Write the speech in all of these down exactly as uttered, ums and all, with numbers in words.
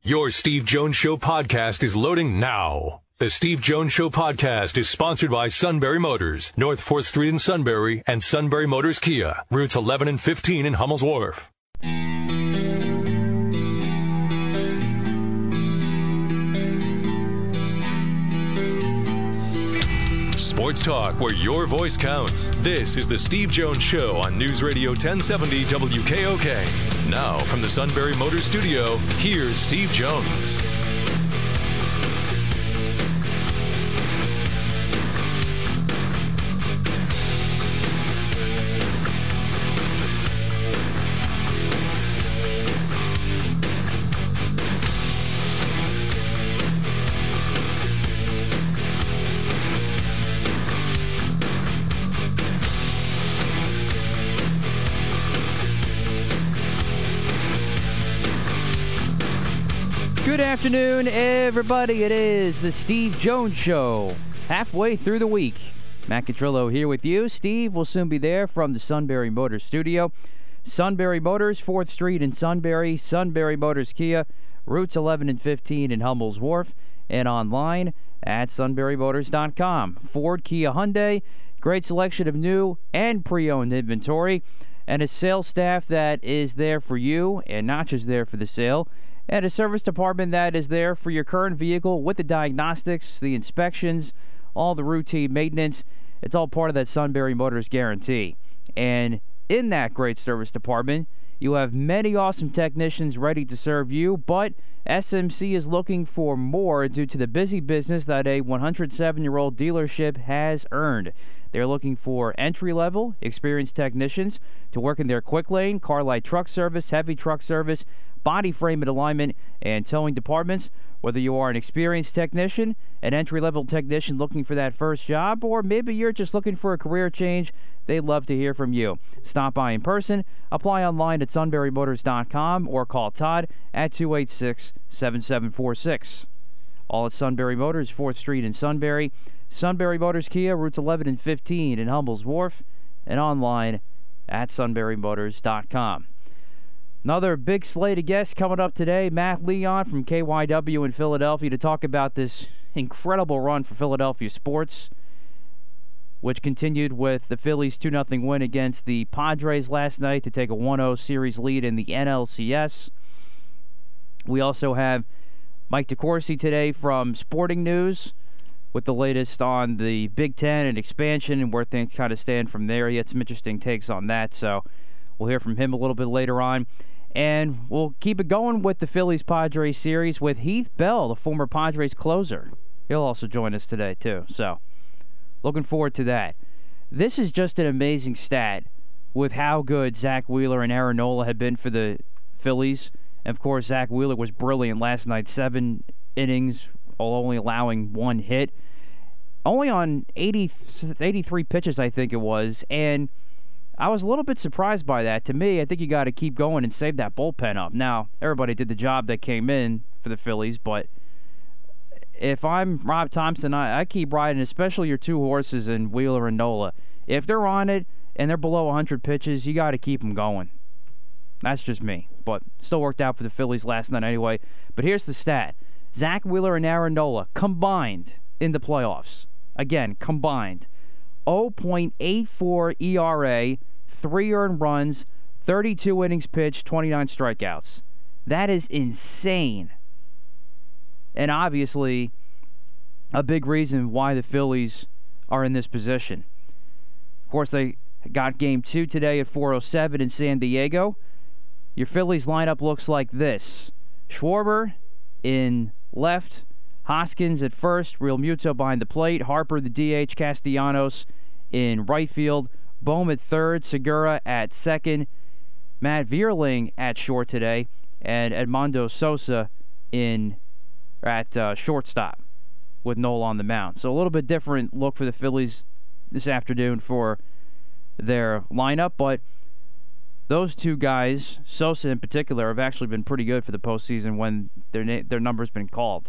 Your Steve Jones Show podcast is loading now. The Steve Jones Show podcast is sponsored by Sunbury Motors, North fourth Street in Sunbury, and Sunbury Motors Kia, routes eleven and fifteen in Hummel's Wharf. Sports talk where your voice counts. This is the Steve Jones Show on News Radio ten seventy W K O K. Now from the Sunbury Motors studio, here's Steve Jones. Good afternoon, everybody. It is the Steve Jones Show, halfway through the week. Matt Catrillo here with you. Steve will soon be there from the Sunbury Motors studio. Sunbury Motors, fourth Street in Sunbury. Sunbury Motors Kia, routes eleven and fifteen in Hummel's Wharf. And online at sunbury motors dot com. Ford, Kia, Hyundai, great selection of new and pre-owned inventory. And a sales staff that is there for you and not just there for the sale. And a service department that is there for your current vehicle with the diagnostics, the inspections, all the routine maintenance. It's all part of that Sunbury Motors guarantee. And in that great service department, you have many awesome technicians ready to serve you, but S M C is looking for more due to the busy business that a one hundred seven-year-old dealership has earned. They're looking for entry-level, experienced technicians to work in their quick lane, car light truck service, heavy truck service, body frame and alignment, and towing departments. Whether you are an experienced technician, an entry-level technician looking for that first job, or maybe you're just looking for a career change, they'd love to hear from you. Stop by in person, apply online at sunbury motors dot com, or call Todd at two eight six, seven seven four six. All at Sunbury Motors, fourth Street in Sunbury. Sunbury Motors Kia, routes eleven and fifteen in Hummel's Wharf, and online at sunbury motors dot com. Another big slate of guests coming up today. Matt Leon from K Y W in Philadelphia to talk about this incredible run for Philadelphia sports, which continued with the Phillies' two nothing win against the Padres last night to take a one oh series lead in the N L C S. We also have Mike DeCourcy today from Sporting News with the latest on the Big Ten and expansion and where things kind of stand from there. He had some interesting takes on that, so we'll hear from him a little bit later on. And we'll keep it going with the Phillies-Padres series with Heath Bell, the former Padres closer. He'll also join us today, too. So, looking forward to that. This is just an amazing stat with how good Zach Wheeler and Aaron Nola had been for the Phillies. And, of course, Zach Wheeler was brilliant last night. Seven innings, only allowing one hit. Only on eighty, eighty-three pitches, I think it was. And I was a little bit surprised by that. To me, I think you got to keep going and save that bullpen up. Now, everybody did the job that came in for the Phillies, but if I'm Rob Thompson, I, I keep riding, especially your two horses in Wheeler and Nola. If they're on it and they're below one hundred pitches, you got to keep them going. That's just me, but still worked out for the Phillies last night anyway. But here's the stat. Zach Wheeler and Aaron Nola combined in the playoffs. Again, combined. oh point eight four E R A, three earned runs, thirty-two innings pitched, twenty-nine strikeouts. That is insane. And obviously, a big reason why the Phillies are in this position. Of course, they got game two today at four oh seven in San Diego. Your Phillies lineup looks like this. Schwarber in left, Hoskins at first, Real Muto behind the plate, Harper the D H, Castellanos in right field, Bohm at third, Segura at second, Matt Vierling at short today, and Edmundo Sosa in at uh, shortstop with Nola on the mound. So a little bit different look for the Phillies this afternoon for their lineup, but those two guys, Sosa in particular, have actually been pretty good for the postseason when their na- their number's been called.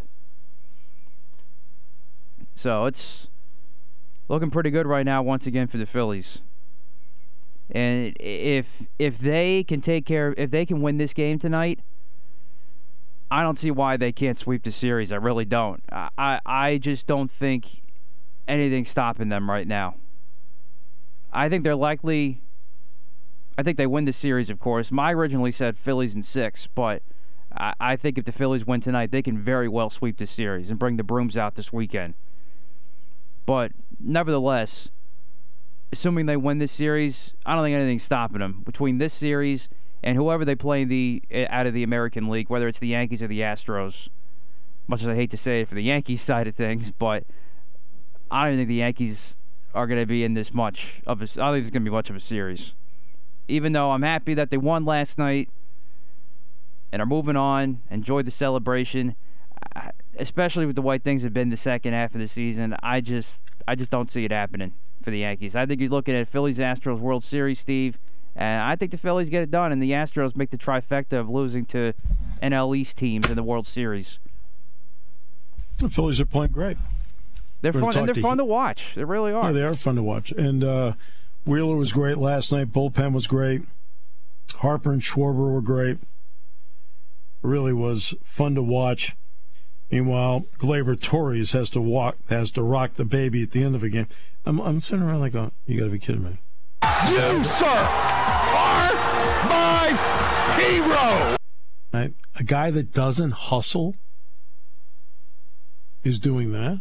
So it's looking pretty good right now once again for the Phillies. And if if they can take care, if they can win this game tonight, I don't see why they can't sweep the series. I really don't. I, I, I just don't think anything's stopping them right now. I think they're likely... I think they win the series, of course. I originally said Phillies in six, but I, I think if the Phillies win tonight, they can very well sweep the series and bring the brooms out this weekend. But nevertheless, assuming they win this series, I don't think anything's stopping them. Between this series and whoever they play the out of the American League, whether it's the Yankees or the Astros, much as I hate to say it for the Yankees side of things, but I don't think the Yankees are going to be in this much of a, I don't think there's going to be much of a series. Even though I'm happy that they won last night and are moving on, enjoyed the celebration, especially with the way things have been the second half of the season, I just I just don't see it happening for the Yankees. I think you're looking at Phillies-Astros World Series, Steve, and I think the Phillies get it done, and the Astros make the trifecta of losing to N L East teams in the World Series. The Phillies are playing great. They're fun, and they're fun to watch. They really are. Yeah, they are fun to watch. And uh, Wheeler was great last night. Bullpen was great. Harper and Schwarber were great. Really was fun to watch. Meanwhile, Gleyber Torres has to walk, has to rock the baby at the end of a game. I'm, I'm sitting around like, oh, you got to be kidding me. You, sir, are my hero. Right? A guy that doesn't hustle is doing that.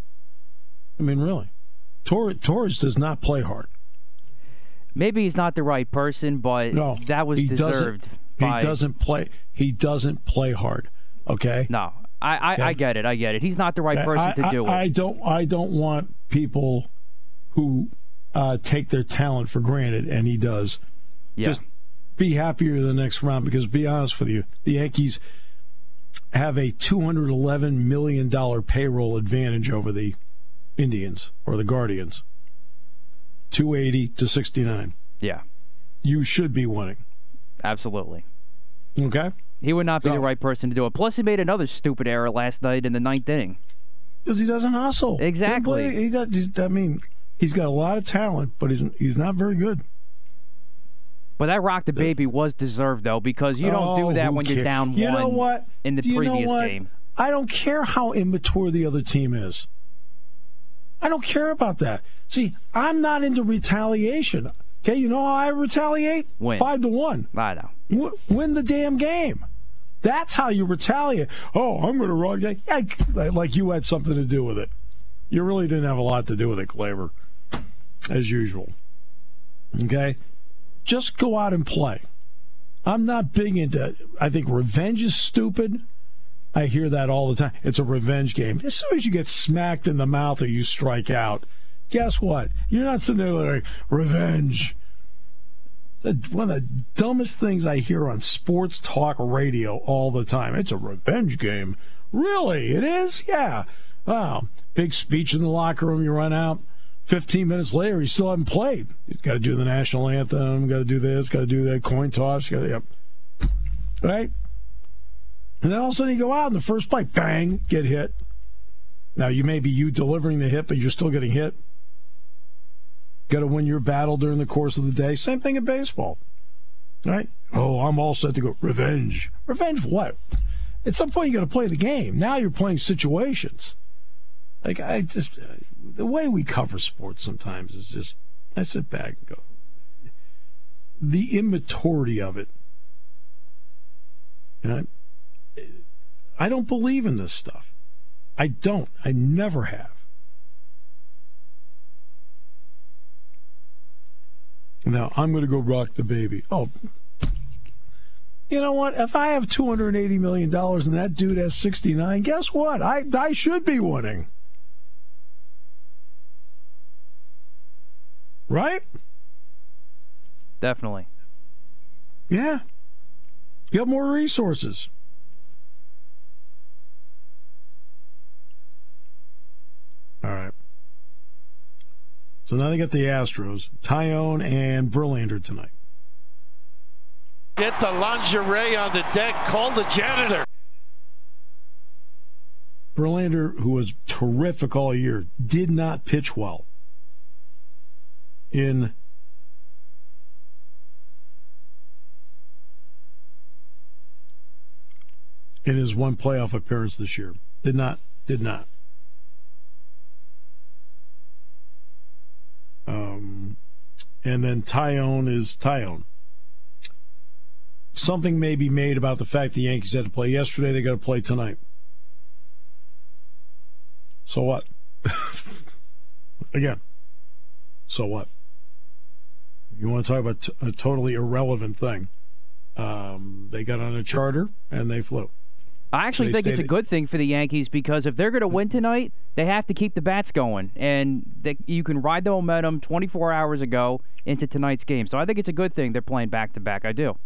I mean, really. Torres, Torres does not play hard. Maybe he's not the right person, but no, that was he deserved. Doesn't, by... He doesn't play. He doesn't play hard. Okay. No, I, I, yeah. I get it. I get it. He's not the right person I, to do I, it. I don't. I don't want people who uh, take their talent for granted, and he does. Yeah. Just be happier the next round, because, to be honest with you, the Yankees have a two hundred eleven million dollars payroll advantage over the Indians or the Guardians. two eighty to sixty-nine. Yeah. You should be winning. Absolutely. Okay? He would not be so, the right person to do it. Plus, he made another stupid error last night in the ninth inning. Because he doesn't hustle. Exactly. He, he does, he's, I mean, he's got a lot of talent, but he's he's not very good. But that rock the baby was deserved, though, because you don't oh, do that when cares? you're down you one know what? in the do you previous know what? game. I don't care how immature the other team is. I don't care about that. See, I'm not into retaliation. Okay, you know how I retaliate? Win. Five to one. I know. W- win the damn game. That's how you retaliate. Oh, I'm going to run. Yeah, like you had something to do with it. You really didn't have a lot to do with it, Gleyber, as usual. Okay? Just go out and play. I'm not big into, I think revenge is stupid. I hear that all the time. It's a revenge game. As soon as you get smacked in the mouth or you strike out, guess what? You're not sitting there like, revenge. One of the dumbest things I hear on sports talk radio all the time. It's a revenge game. Really? It is? Yeah. Wow. Big speech in the locker room. You run out. fifteen minutes later, you still haven't played. You've got to do the national anthem. Got to do this. Got to do that. Coin toss. Got to, yep. Right? And then all of a sudden you go out in the first play. Bang. Get hit. Now, you may be you delivering the hit, but you're still getting hit. Got to win your battle during the course of the day. Same thing in baseball. Right? Oh, I'm all set to go. Revenge. Revenge what? At some point, you got to play the game. Now you're playing situations. Like, I just, uh, the way we cover sports sometimes is just, I sit back and go, the immaturity of it. You know, I don't believe in this stuff. I don't. I never have. Now, I'm going to go rock the baby. Oh, you know what? If I have two hundred eighty million dollars and that dude has sixty-nine, guess what? I, I should be winning. Right? Definitely. Yeah. You have more resources. All right. So now they got the Astros, Tyone and Verlander tonight. Get the lingerie on the deck. Call the janitor. Verlander, who was terrific all year, did not pitch well in in his one playoff appearance this year. Did not. Did not. Um, and then Tyone is Tyone. Something may be made about the fact the Yankees had to play yesterday. They got to play tonight. So what? Again, so what? You want to talk about t- a totally irrelevant thing. Um, they got on a charter and they flew. I actually They think it's a stayed- good thing for the Yankees because if they're going to win tonight, they have to keep the bats going. And they, you can ride the momentum twenty-four hours ago into tonight's game. So I think it's a good thing they're playing back-to-back. I do.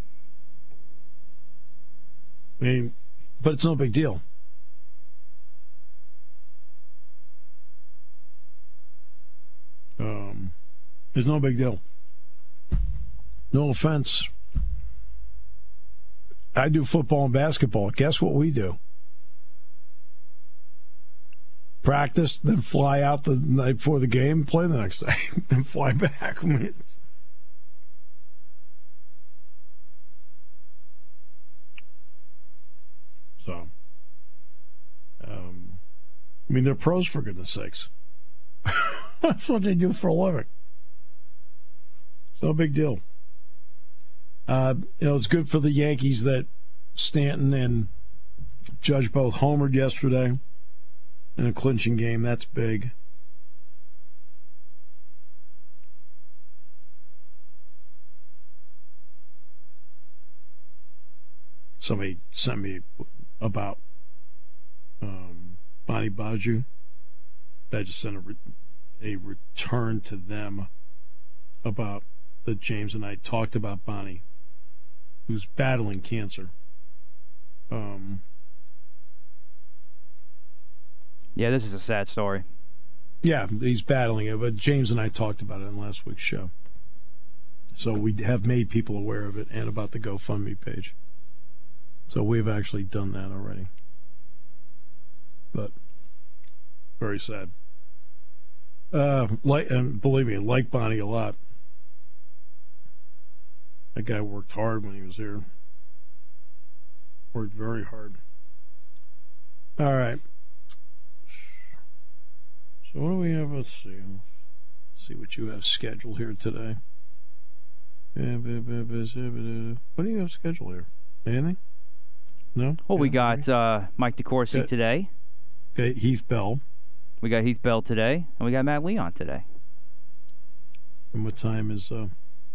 I mean, but it's no big deal. Um, it's no big deal. No offense. I do football and basketball. Guess what we do? Practice, then fly out the night before the game, play the next day, then fly back. I mean, it's- so, um, I mean, they're pros, for goodness sakes. That's what they do for a living. It's no big deal. Uh, you know, it's good for the Yankees that Stanton and Judge both homered yesterday in a clinching game. That's big. Somebody sent me about um, Bonnie Baju. I just sent a, re- a return to them about that James and I talked about Bonnie, who's battling cancer. Um, Yeah, this is a sad story. yeah, he's battling it, but James and I talked about it in last week's show. So we have made people aware of it and about the GoFundMe page. So we've actually done that already. But very sad. Uh, like, and believe me, like Bonnie a lot. That guy worked hard when he was here. Worked very hard. All right. So what do we have? Let's see. Let's see what you have scheduled here today. What do you have scheduled here? Anything? No? Well, we Yeah, got uh, Mike DeCourcy Good. today. Okay, Heath Bell. We got Heath Bell today. And we got Matt Leon today. And what time is... Uh...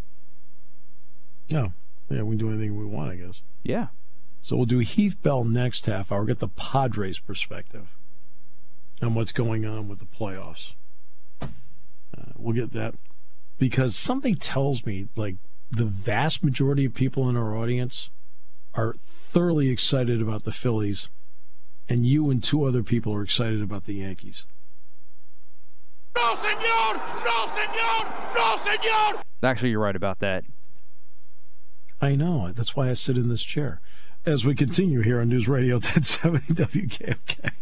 No. Yeah, we can do anything we want, I guess. Yeah. So we'll do Heath Bell next half hour. Get the Padres perspective on what's going on with the playoffs. Uh, we'll get that. Because something tells me, like, the vast majority of people in our audience are thoroughly excited about the Phillies, and you and two other people are excited about the Yankees. No, senor! No, senor! No, senor! Actually, you're right about that. I know. That's why I sit in this chair. As we continue here on News Radio ten seventy W K O K.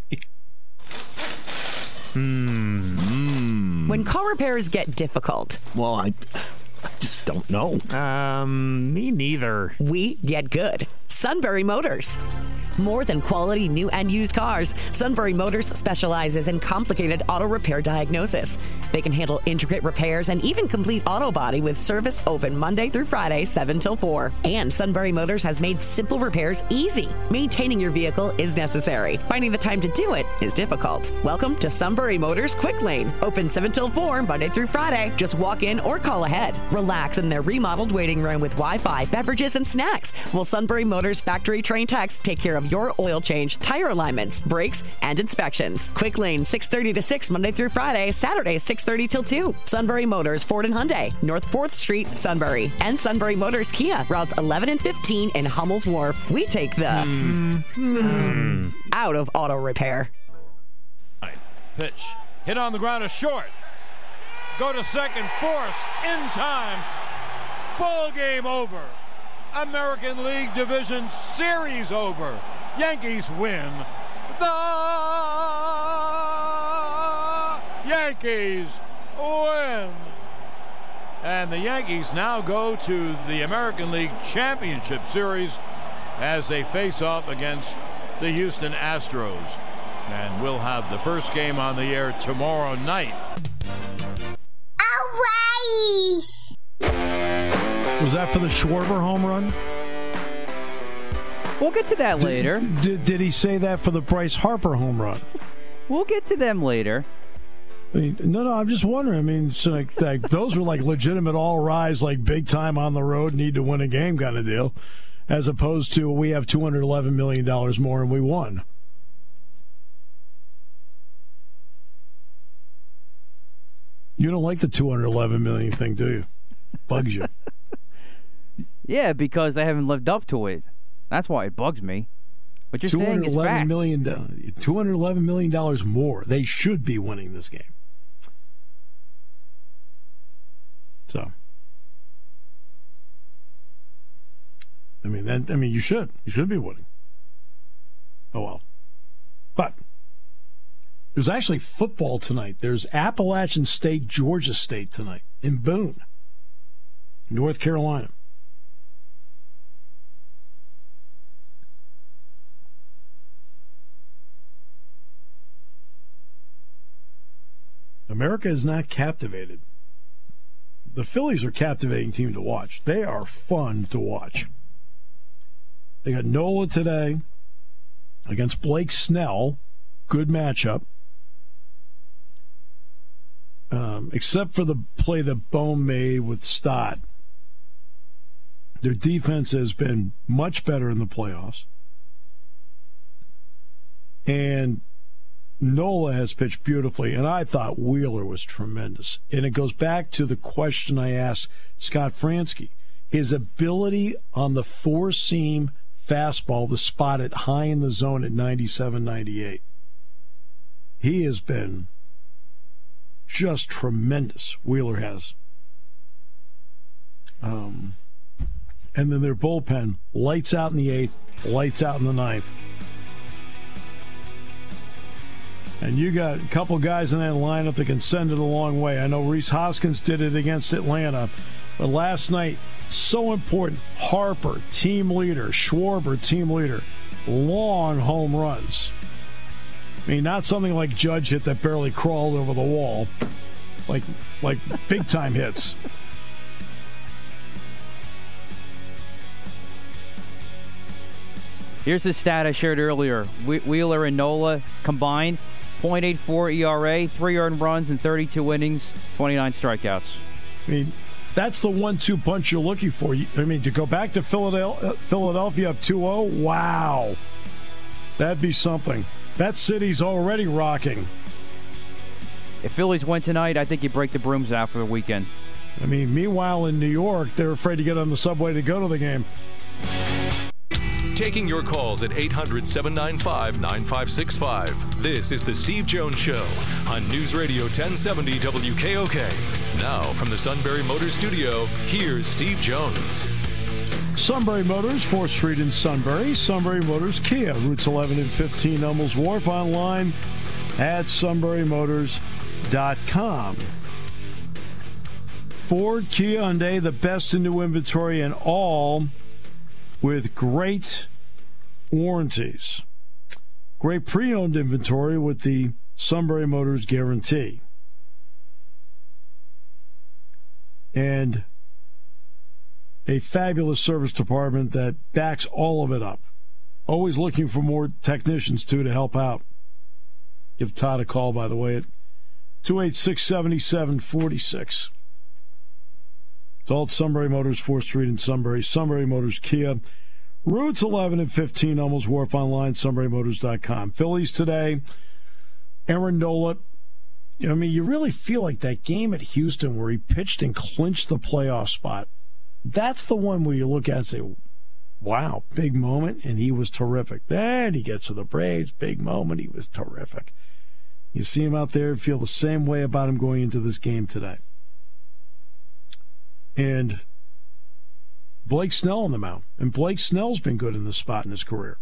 When car repairs get difficult, Well, I, I just don't know. Um, me neither. we get good. Sunbury Motors. More than quality new and used cars, Sunbury Motors specializes in complicated auto repair diagnosis. They can handle intricate repairs and even complete auto body with service open Monday through Friday, seven till four. And Sunbury Motors has made simple repairs easy. Maintaining your vehicle is necessary. Finding the time to do it is difficult. Welcome to Sunbury Motors Quick Lane. Open seven till four, Monday through Friday. Just walk in or call ahead. Relax in their remodeled waiting room with Wi-Fi, beverages, and snacks. While Sunbury Motors factory trained techs take care of your oil change, tire alignments, brakes, and inspections. Quick Lane, six thirty to six, Monday through Friday, Saturday, six thirty till two. Sunbury Motors, Ford and Hyundai, North fourth Street, Sunbury. And Sunbury Motors Kia, routes eleven and fifteen in Hummel's Wharf. We take the Mm. mm. out of auto repair. Pitch. Hit on the ground is short. Go to second, force, in time. Ball game over. American League Division Series over. Yankees win. The Yankees win. And the Yankees now go to the American League Championship Series as they face off against the Houston Astros. And we'll have the first game on the air tomorrow night. Was that for the Schwarber home run? We'll get to that later. Did, did, did he say that for the Bryce Harper home run? We'll get to them later. I mean, no, no, I'm just wondering. I mean, it's like, like those were like legitimate all-rise, like big time on the road, need to win a game kind of deal, as opposed to we have two hundred eleven million dollars more and we won. You don't like the two hundred eleven million dollars thing, do you? Bugs you. Yeah, because they haven't lived up to it. That's why it bugs me. What you're saying is fact. two hundred eleven million dollars more. They should be winning this game. So, I mean, that, I mean, you should. You should be winning. Oh, well. But there's actually football tonight. There's Appalachian State, Georgia State tonight in Boone, North Carolina. America is not captivated. The Phillies are a captivating team to watch. They are fun to watch. They got Nola today against Blake Snell. Good matchup. Um, except for the play that Bohm made with Stott. Their defense has been much better in the playoffs. And Nola has pitched beautifully, and I thought Wheeler was tremendous. And it goes back to the question I asked Scott Fransky. His ability on the four-seam fastball to spot it high in the zone at ninety-seven, ninety-eight. He has been just tremendous, Wheeler has. Um, and then their bullpen, lights out in the eighth, lights out in the ninth. And you got a couple guys in that lineup that can send it a long way. I know Rhys Hoskins did it against Atlanta. But last night, so important. Harper, team leader. Schwarber, team leader. Long home runs. I mean, not something like Judge hit that barely crawled over the wall. Like, like big-time hits. Here's the stat I shared earlier. Wheeler and Nola combined, point eight four E R A, three earned runs in thirty-two innings, twenty-nine strikeouts. I mean, that's the one two punch you're looking for. I mean, to go back to Philadelphia, Philadelphia up two oh, wow. That'd be something. That city's already rocking. If Phillies win tonight, I think you break the brooms out for the weekend. I mean, meanwhile in New York, they're afraid to get on the subway to go to the game. Taking your calls at eight hundred, seven nine five, nine five six five. This is The Steve Jones Show on News Radio ten seventy W K O K. Now, from the Sunbury Motors Studio, here's Steve Jones. Sunbury Motors, fourth Street in Sunbury. Sunbury Motors Kia, routes eleven and fifteen, Hummels Wharf. Online at sunbury motors dot com. Ford, Kia, Hyundai, the best in new inventory, and all with great warranties. Great pre-owned inventory with the Sunbury Motors guarantee. And a fabulous service department that backs all of it up. Always looking for more technicians, too, to help out. Give Todd a call, by the way, at two eight six, seven seven four six. It's all at Sunbury Motors, fourth Street in Sunbury. Sunbury Motors Kia. Routes eleven and fifteen, Hummels Wharf. Online, sunbury motors dot com. Phillies today, Aaron Nola. I mean, you really feel like that game at Houston where he pitched and clinched the playoff spot. That's the one where you look at and say, wow, big moment, and he was terrific. Then he gets to the Braves, big moment, he was terrific. You see him out there and feel the same way about him going into this game today. And Blake Snell on the mound. And Blake Snell's been good in this spot in his career.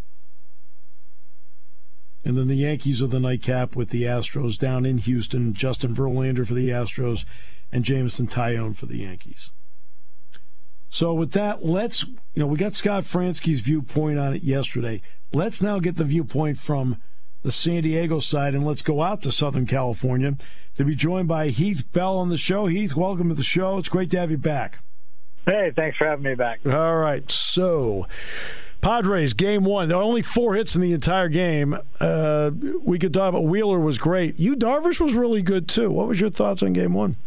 And then the Yankees are the nightcap with the Astros down in Houston. Justin Verlander for the Astros and Jameson Tyone for the Yankees. So with that, let's, you know, we got Scott Fransky's viewpoint on it yesterday. Let's now get the viewpoint from the San Diego side, and let's go out to Southern California to be joined by Heath Bell on the show. Heath, welcome to the show. It's great to have you back. Hey, thanks for having me back. All right, so Padres, game one. There are only four hits in the entire game. Uh, we could talk about Wheeler was great. Yu Darvish was really good, too. What was your thoughts on game one?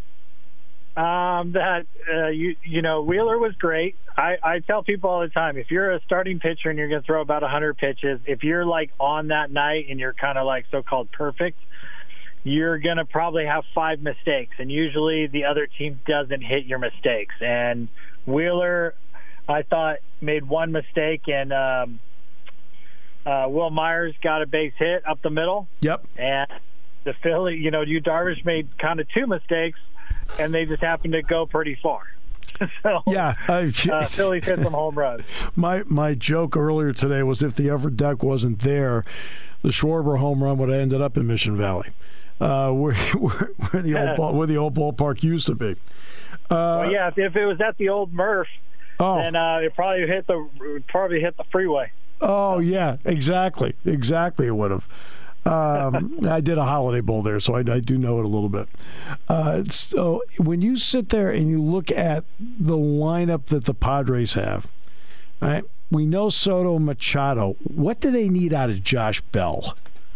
Um, that, uh, you, you know, Wheeler was great. I, I tell people all the time, if you're a starting pitcher and you're going to throw about one hundred pitches, if you're, like, on that night and you're kind of, like, so-called perfect, you're going to probably have five mistakes. And usually the other team doesn't hit your mistakes. And Wheeler, I thought, made one mistake, and um, uh, Will Myers got a base hit up the middle. Yep. And the Philly, you know, Yu Darvish made kind of two mistakes, and they just happened to go pretty far. so yeah, I, uh, Philly hit some home runs. My my joke earlier today was if the upper deck wasn't there, the Schwarber home run would have ended up in Mission Valley, uh, where, where where the old ball, where the old ballpark used to be. Uh, well, yeah, if, if it was at the old Murph, oh. then uh, it probably hit the it probably hit the freeway. Oh yeah, exactly, exactly. It would have. Um, I did a Holiday Bowl there, so I, I do know it a little bit. Uh, so when you sit there and you look at the lineup that the Padres have, right? We know Soto and Machado. What do they need out of Josh Bell?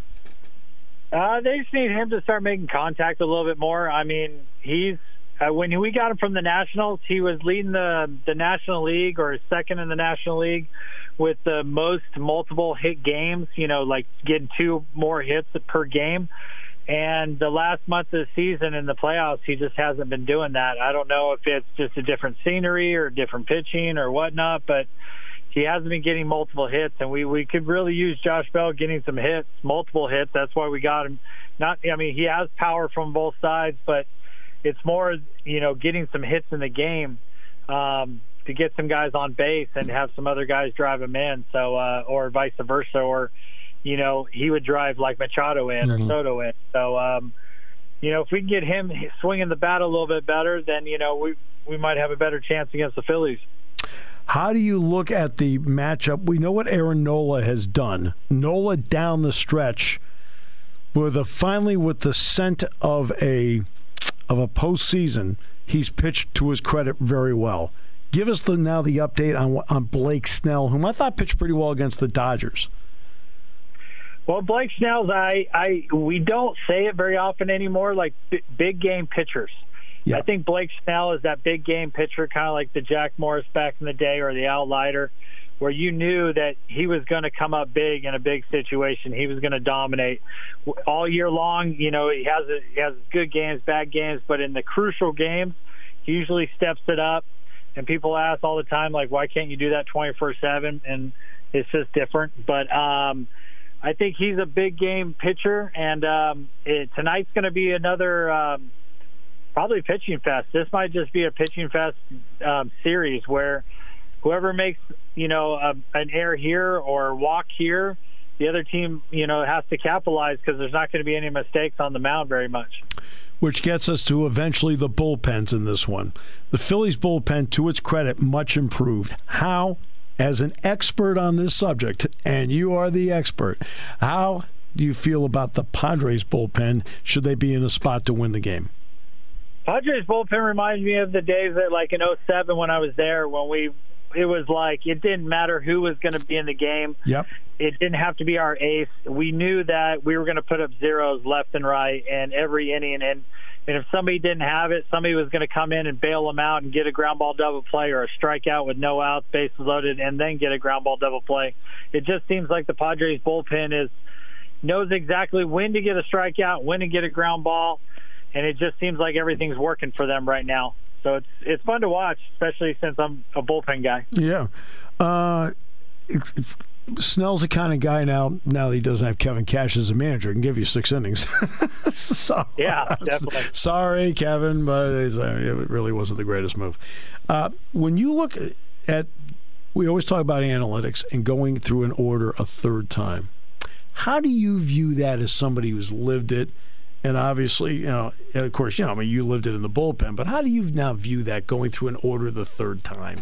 Uh, they just need him to start making contact a little bit more. I mean, he's uh, when we got him from the Nationals, he was leading the the National League or second in the National League with the most multiple hit games, you know, like getting two more hits per game. And the last month of the season in the playoffs, he just hasn't been doing that. I don't know if it's just a different scenery or different pitching or whatnot, but he hasn't been getting multiple hits. And we, we could really use Josh Bell getting some hits, multiple hits. That's why we got him. Not, I mean, he has power from both sides, but it's more, you know, getting some hits in the game. Um, to get some guys on base and have some other guys drive him in, so uh, or vice versa, or you know he would drive like Machado in mm-hmm. or Soto in. So um, you know if we can get him swinging the bat a little bit better, then you know we we might have a better chance against the Phillies. How do you look at the matchup? We know what Aaron Nola has done. Nola down the stretch, with a finally with the scent of a of a postseason, he's pitched to his credit very well. Give us the, now the update on on Blake Snell, whom I thought pitched pretty well against the Dodgers. Well, Blake Snell's, I, I we don't say it very often anymore, like b- big game pitchers. Yeah. I think Blake Snell is that big game pitcher, kind of like the Jack Morris back in the day or the Al Leiter, where you knew that he was going to come up big in a big situation. He was going to dominate all year long. You know, he has a, he has good games, bad games, but in the crucial games, he usually steps it up. And people ask all the time, like, why can't you do that twenty-four seven? And it's just different. But um, I think he's a big game pitcher, and um, it, tonight's going to be another um, probably pitching fest. This might just be a pitching fest um, series where whoever makes, you know, a, an error here or walk here, the other team, you know, has to capitalize because there's not going to be any mistakes on the mound very much. Which gets us to eventually the bullpens in this one. The Phillies bullpen, to its credit, much improved. How, as an expert on this subject, and you are the expert, how do you feel about the Padres bullpen? Should they be in a spot to win the game? Padres bullpen reminds me of the days that, like in oh seven when I was there, when we it was like it didn't matter who was going to be in the game. Yep. It didn't have to be our ace. We knew that we were going to put up zeros left and right and every inning. And, and if somebody didn't have it, somebody was going to come in and bail them out and get a ground ball double play or a strikeout with no outs, bases loaded, and then get a ground ball double play. It just seems like the Padres bullpen is knows exactly when to get a strikeout, when to get a ground ball, and it just seems like everything's working for them right now. So it's it's fun to watch, especially since I'm a bullpen guy. Yeah. Uh, if, if Snell's the kind of guy now, now that he doesn't have Kevin Cash as a manager, can give you six innings. so, yeah, definitely. Sorry, Kevin, but it really wasn't the greatest move. Uh, when you look at, we always talk about analytics and going through an order a third time. How do you view that as somebody who's lived it? And obviously, you know, and of course, you know, I mean, you lived it in the bullpen, but how do you now view that going through an order the third time?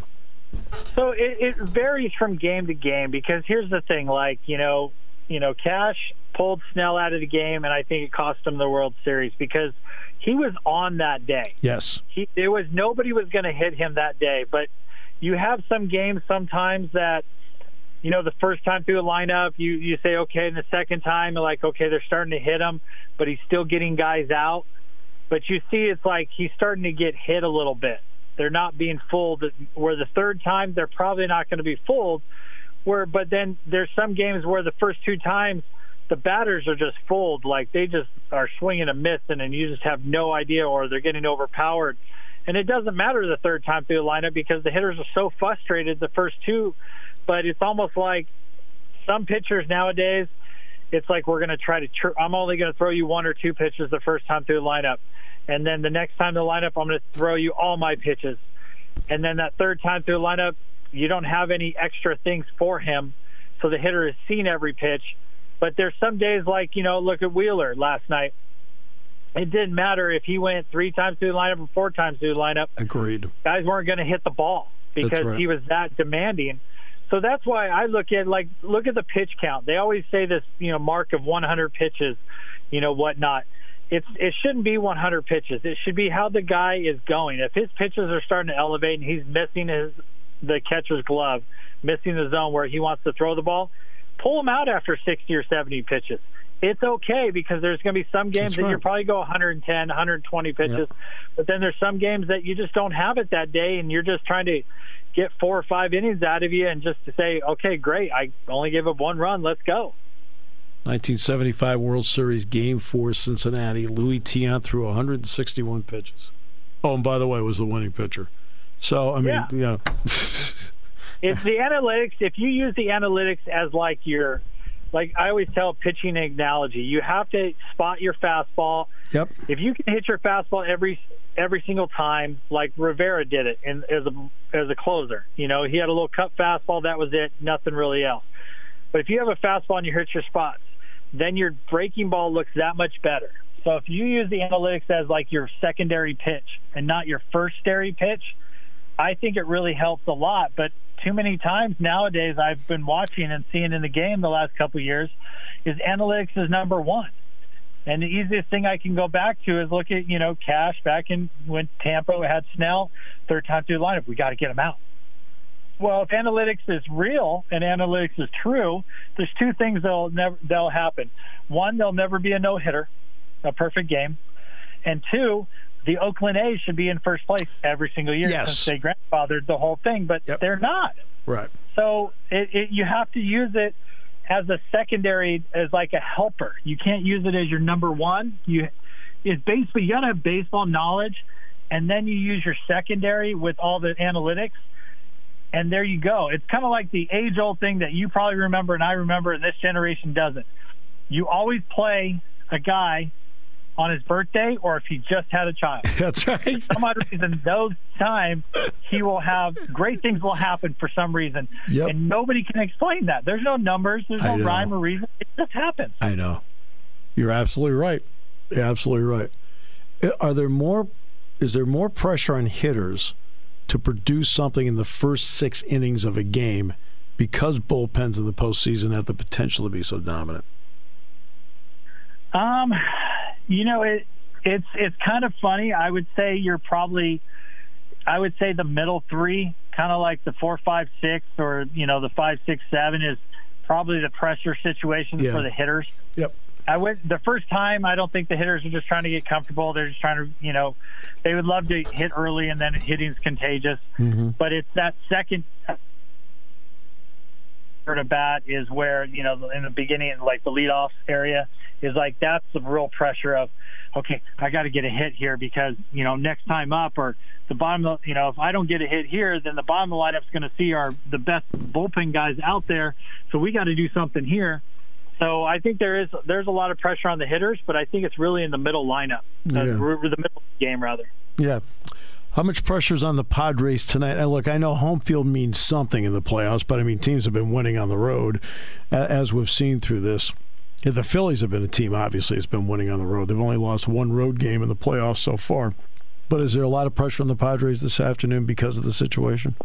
So it, it varies from game to game because here's the thing, like, you know, you know, Cash pulled Snell out of the game, and I think it cost him the World Series because he was on that day. Yes. He, there was nobody was going to hit him that day, but you have some games sometimes that, you know, the first time through a lineup, you, you say, okay, and the second time, you're like, okay, they're starting to hit him, but he's still getting guys out. But you see it's like he's starting to get hit a little bit. They're not being fooled. Where the third time, they're probably not going to be fooled. Where, but then there's some games where the first two times, the batters are just fooled. Like they just are swinging and missing, and you just have no idea, or they're getting overpowered. And it doesn't matter the third time through the lineup because the hitters are so frustrated the first two. But it's almost like some pitchers nowadays, it's like we're going to try to tr- – I'm only going to throw you one or two pitches the first time through the lineup. And then the next time the lineup, I'm going to throw you all my pitches. And then that third time through the lineup, you don't have any extra things for him. So the hitter has seen every pitch. But there's some days like, you know, look at Wheeler last night. It didn't matter if he went three times through the lineup or four times through the lineup. Agreed. Guys weren't going to hit the ball because right. he was that demanding. So that's why I look at, like, look at the pitch count. They always say this, you know, mark of one hundred pitches, you know, whatnot. It's, it shouldn't be one hundred pitches. It should be how the guy is going. If his pitches are starting to elevate and he's missing his the catcher's glove, missing the zone where he wants to throw the ball, pull him out after sixty or seventy pitches. It's okay because there's going to be some games That's that right. you'll probably go one hundred ten, one hundred twenty pitches, Yep. but then there's some games that you just don't have it that day, and you're just trying to get four or five innings out of you and just to say, okay, great, I only gave up one run, let's go. nineteen seventy-five World Series Game four, Cincinnati. Louis Tiant threw one hundred sixty-one pitches. Oh, and by the way, was the winning pitcher. So, I mean, Yeah. you know. It's the analytics. If you use the analytics as like your, like I always tell pitching analogy, you have to spot your fastball. Yep. If you can hit your fastball every every single time, like Rivera did it, and as a as a closer, you know, he had a little cut fastball. That was it. Nothing really else. But if you have a fastball and you hit your spots, then your breaking ball looks that much better. So if you use the analytics as like your secondary pitch and not your firstary pitch, I think it really helps a lot. But too many times nowadays I've been watching and seeing in the game the last couple of years is analytics is number one. And the easiest thing I can go back to is look at, you know, Cash back in when Tampa had Snell, third time through the lineup. We got to get him out. Well, if analytics is real and analytics is true, there's two things that'll never that'll happen. One, there'll never be a no-hitter, a perfect game. And two, the Oakland A's should be in first place every single year Yes. since they grandfathered the whole thing, but Yep. they're not. Right. So it, it, you have to use it as a secondary, as like a helper. You can't use it as your number one. You, it's basically, you got to have baseball knowledge, and then you use your secondary with all the analytics, and there you go. It's kind of like the age-old thing that you probably remember and I remember, and this generation doesn't. You always play a guy on his birthday or if he just had a child. That's right. For some odd reason, those times he will have great things will happen for some reason. Yep. And nobody can explain that. There's no numbers. There's I no know. rhyme or reason. It just happens. I know. You're absolutely right. You're absolutely right. Are there more? Is there more pressure on hitters to produce something in the first six innings of a game because bullpens in the postseason have the potential to be so dominant? Um, you know, it it's it's kind of funny. I would say you're probably, I would say the middle three, kind of like the four, five, six, or you know the five, six, seven is probably the pressure situations Yeah. for the hitters. Yep. I went the first time. I don't think the hitters are just trying to get comfortable. They're just trying to, you know, they would love to hit early, and then hitting's contagious. Mm-hmm. But it's that second to bat is where, you know, in the beginning, like the leadoff area, is like that's the real pressure of, okay, I got to get a hit here because, you know, next time up or the bottom, of, you know, if I don't get a hit here, then the bottom of the lineup's going to see our the best bullpen guys out there. So we got to do something here. So I think there is there's a lot of pressure on the hitters, but I think it's really in the middle lineup, uh, Yeah. the middle of the game rather. Yeah. How much pressure is on the Padres tonight? And look, I know home field means something in the playoffs, but I mean teams have been winning on the road, as we've seen through this. Yeah, the Phillies have been a team, obviously, that's been winning on the road. They've only lost one road game in the playoffs so far. But is there a lot of pressure on the Padres this afternoon because of the situation?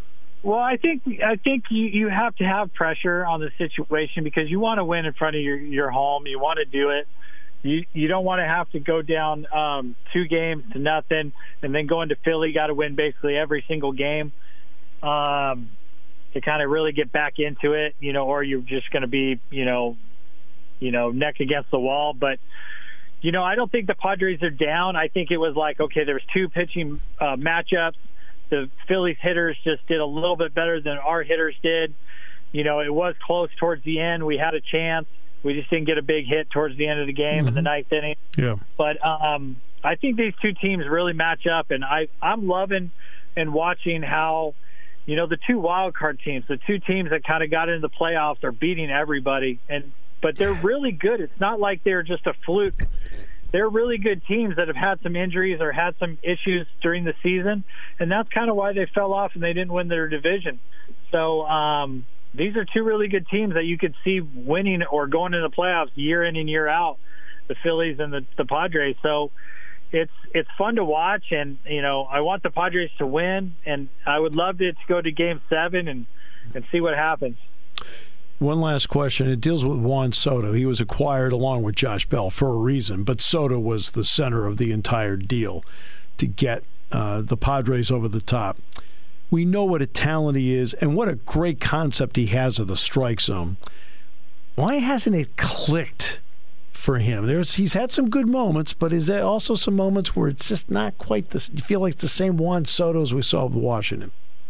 Well, I think I think you, you have to have pressure on the situation because you want to win in front of your, your home. You want to do it. You you don't want to have to go down um, two games to nothing and then go into Philly. Got to win basically every single game um, to kind of really get back into it, you know, or you're just going to be, you know, you know, neck against the wall. But you know, I don't think the Padres are down. I think it was like, okay, there was two pitching uh, matchups. The Phillies hitters just did a little bit better than our hitters did. You know, it was close towards the end. We had a chance. We just didn't get a big hit towards the end of the game mm-hmm. in the ninth inning. Yeah. But um, I think these two teams really match up, and I, I'm loving and watching how, you know, the two wild card teams, the two teams that kind of got into the playoffs are beating everybody, and but they're really good. It's not like they're just a fluke. They're really good teams that have had some injuries or had some issues during the season, and that's kind of why they fell off and they didn't win their division. So um, these are two really good teams that you could see winning or going into the playoffs year in and year out, the Phillies and the, the Padres. So it's it's fun to watch, and you know I want the Padres to win, and I would love it to go to Game Seven and and see what happens. One last question. It deals with Juan Soto. He was acquired along with Josh Bell for a reason, but Soto was the center of the entire deal to get uh, the Padres over the top. We know what a talent he is and what a great concept he has of the strike zone. Why hasn't it clicked for him? There's He's had some good moments, but is there also some moments where it's just not quite the, you feel like it's the same Juan Soto as we saw with Washington?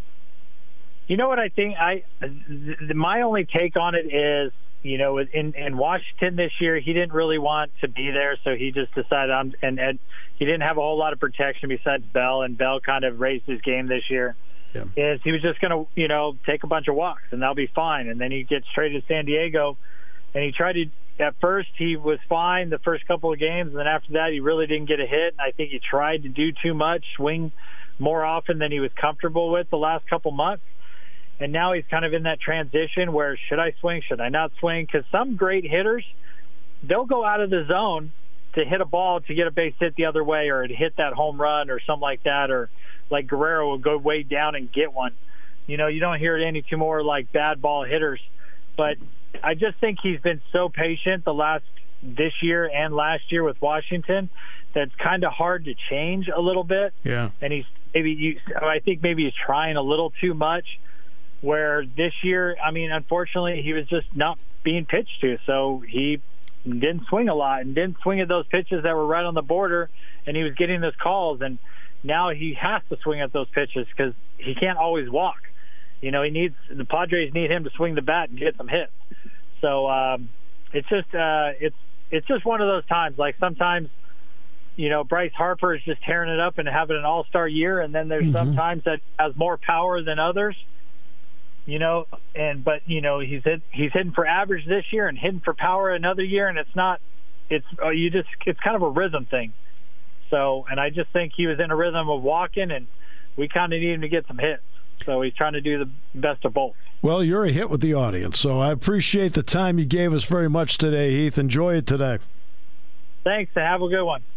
You know what I think? I th- my only take on it is, you know, in, in Washington this year, he didn't really want to be there, so he just decided on, and, and he didn't have a whole lot of protection besides Bell, and Bell kind of raised his game this year. Yeah. Is he was just going to, you know, take a bunch of walks, and that'll be fine. And then he gets traded to San Diego, and he tried to, at first he was fine the first couple of games, and then after that he really didn't get a hit, and I think he tried to do too much, swing more often than he was comfortable with the last couple months. And now he's kind of in that transition where should I swing, should I not swing? Because some great hitters, they'll go out of the zone to hit a ball to get a base hit the other way or to hit that home run or something like that. Or like Guerrero will go way down and get one. You know, you don't hear any two more like bad ball hitters. But I just think he's been so patient the last this year and last year with Washington that it's kind of hard to change a little bit. Yeah. And he's maybe you, I think maybe he's trying a little too much. Where this year, I mean, unfortunately, he was just not being pitched to, so he didn't swing a lot and didn't swing at those pitches that were right on the border, and he was getting those calls, and now he has to swing at those pitches because he can't always walk. You know, he needs the Padres need him to swing the bat and get some hits. So um, it's just uh, it's it's just one of those times. Like sometimes, you know, Bryce Harper is just tearing it up and having an all-star year, and then there's mm-hmm. some times that has more power than others. You know, and but you know he's hit, he's hitting for average this year and hitting for power another year, and it's not, it's uh, you just it's kind of a rhythm thing. So, and I just think he was in a rhythm of walking, and we kind of need him to get some hits. So he's trying to do the best of both. Well, you're a hit with the audience, so I appreciate the time you gave us very much today, Heath. Enjoy it today. Thanks, and have a good one.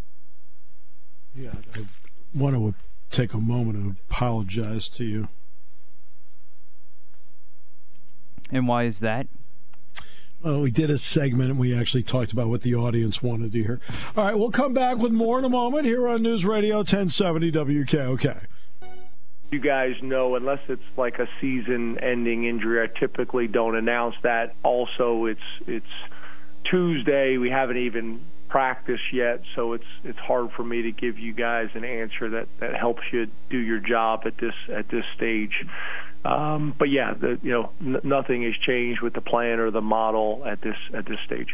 Yeah, I want to take a moment to apologize to you. And why is that? Well, we did a segment and we actually talked about what the audience wanted to hear. All right, we'll come back with more in a moment here on News Radio ten seventy W K O K. You guys know, unless it's like a season-ending injury, I typically don't announce that. Also, it's it's Tuesday. We haven't even practiced yet, so it's it's hard for me to give you guys an answer that, that helps you do your job at this at this stage. Um, but yeah, the, you know, n- nothing has changed with the plan or the model at this at this stage.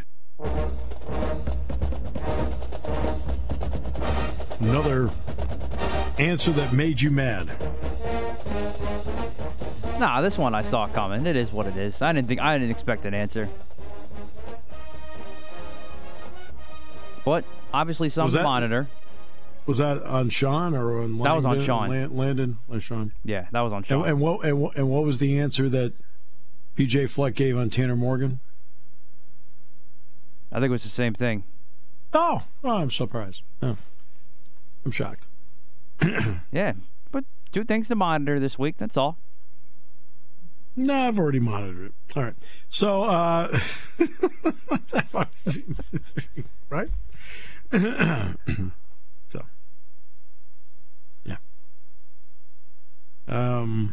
Another answer that made you mad. Nah, this one I saw coming. It is what it is. I didn't think I didn't expect an answer. But obviously some to monitor. Was that on Sean or on Landon? That was on Sean. Landon or Sean? Yeah, that was on Sean. And, and what and, and what was the answer that P J Fleck gave on Tanner Morgan? I think it was the same thing. Oh, oh I'm surprised. Oh. I'm shocked. Yeah, but two things to monitor this week. That's all. No, I've already monitored it. All right. So, uh, right? So, yeah. Um,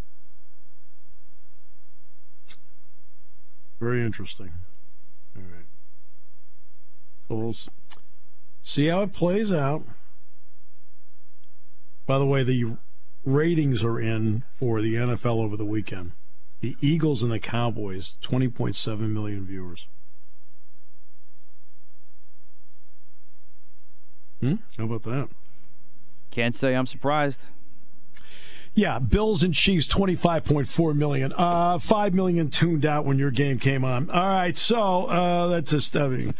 very interesting. All right. So we'll see how it plays out. By the way, the ratings are in for the N F L over the weekend. The Eagles and the Cowboys, twenty point seven million viewers. Hmm? How about that? Can't say I'm surprised. Yeah, Bills and Chiefs, twenty-five point four million. Uh, five million tuned out when your game came on. All right, so uh, that's just, I mean...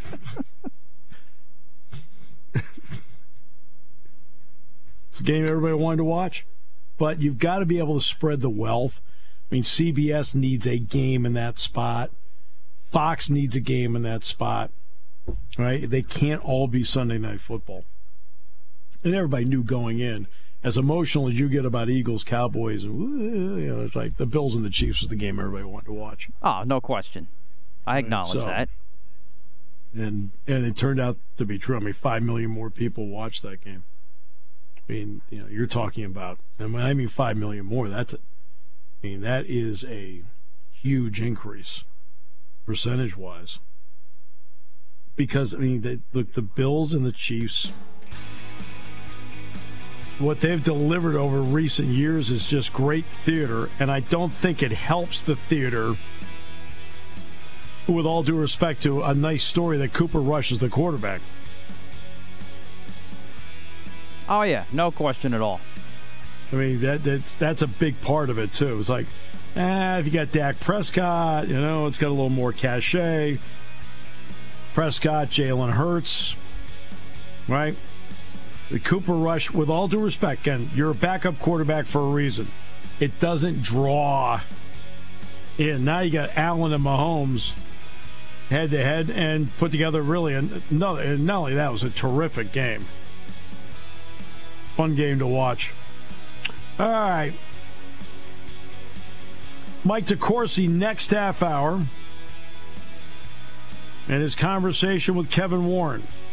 it's a game everybody wanted to watch, but you've got to be able to spread the wealth. I mean, C B S needs a game in that spot. Fox needs a game in that spot, right? They can't all be Sunday Night Football. And everybody knew going in, as emotional as you get about Eagles, Cowboys, you know, it's like the Bills and the Chiefs was the game everybody wanted to watch. Oh, no question. I acknowledge so, that. And and it turned out to be true. I mean, five million more people watched that game. I mean, you know, you're talking about, and when I mean five million more, that's a, I mean, that is a huge increase, percentage-wise. Because, I mean, they, look, the Bills and the Chiefs, what they've delivered over recent years is just great theater, and I don't think it helps the theater, with all due respect to a nice story that Cooper Rush is the quarterback. Oh, yeah, no question at all. I mean, that that's that's a big part of it, too. It's like, ah, if you got Dak Prescott, you know, it's got a little more cachet. Prescott, Jalen Hurts, right? The Cooper Rush, with all due respect, Ken, you're a backup quarterback for a reason. It doesn't draw in. Now you got Allen and Mahomes head-to-head and put together really, and not only that, it was a terrific game. Fun game to watch. All right. Mike DeCourcy next half hour and his conversation with Kevin Warren.